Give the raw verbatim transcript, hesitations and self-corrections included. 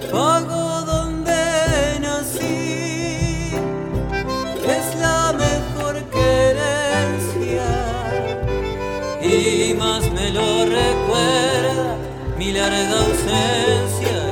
Pago donde nací, es la mejor querencia y más me lo recuerda mi larga ausencia.